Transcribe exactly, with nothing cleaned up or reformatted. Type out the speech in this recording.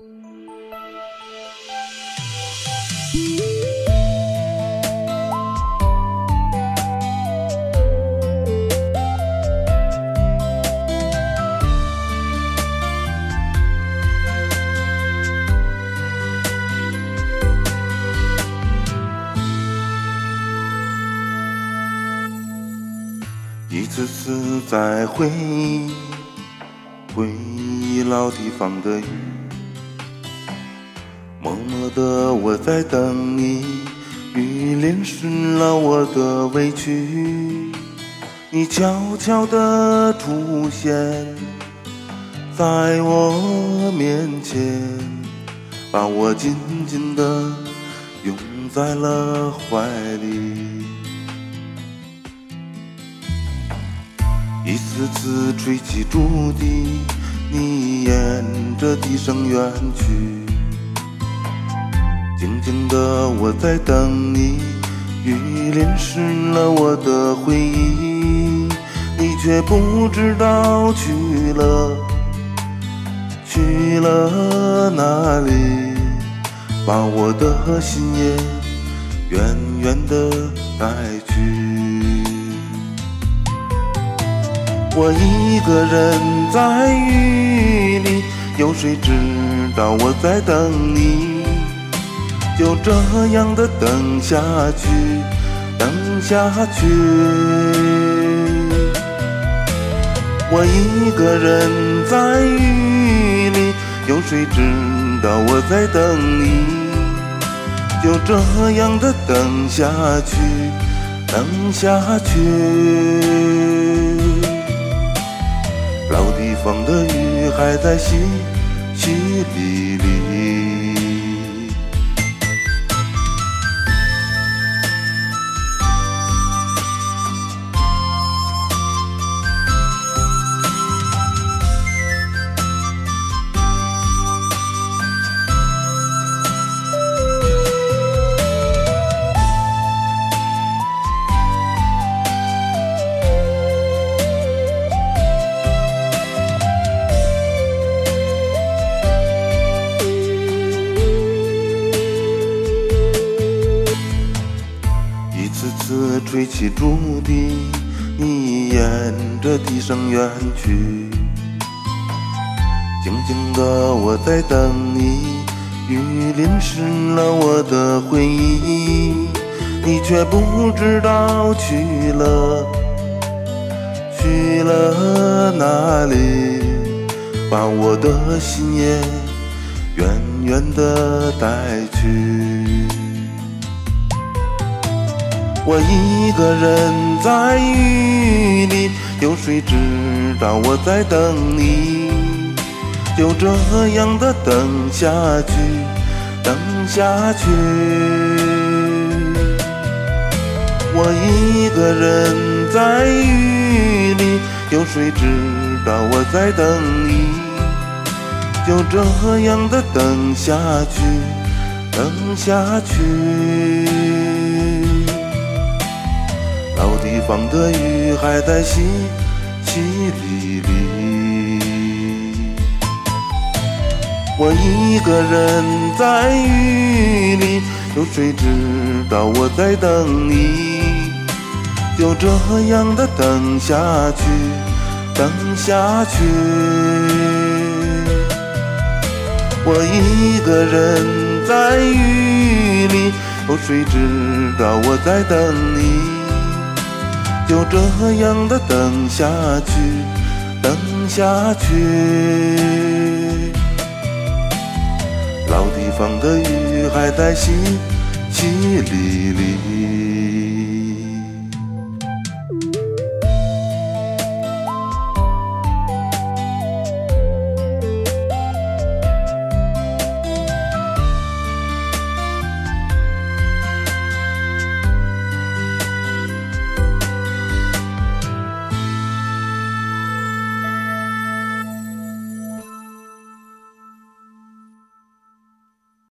一次次在回忆，回忆老地方的雨，默默的我在等你，雨淋湿了我的委屈，你悄悄地出现在我面前，把我紧紧地拥在了怀里。一次次吹起竹笛，你沿着笛声远去，静静的我在等你，雨淋湿了我的回忆，你却不知道去了去了哪里，把我的心也远远地带去。我一个人在雨里，有谁知道我在等你？就这样的等下去，等下去。我一个人在雨里，有谁知道我在等你？就这样的等下去，等下去。老地方的雨还在淅淅沥沥，次次吹起竹笛，你沿着笛声远去，静静的我在等你，雨淋湿了我的回忆，你却不知道去了去了哪里，把我的心也远远地带去。我一个人在雨里，有谁知道我在等你？就这样的等下去，等下去。我一个人在雨里，有谁知道我在等你？就这样的等下去，等下去。老地方的雨还在淅淅沥沥，我一个人在雨里，有谁知道我在等你？就这样的等下去，等下去。我一个人在雨里，有谁知道我在等你？就这样的等下去，等下去。老地方的雨还在淅淅沥沥。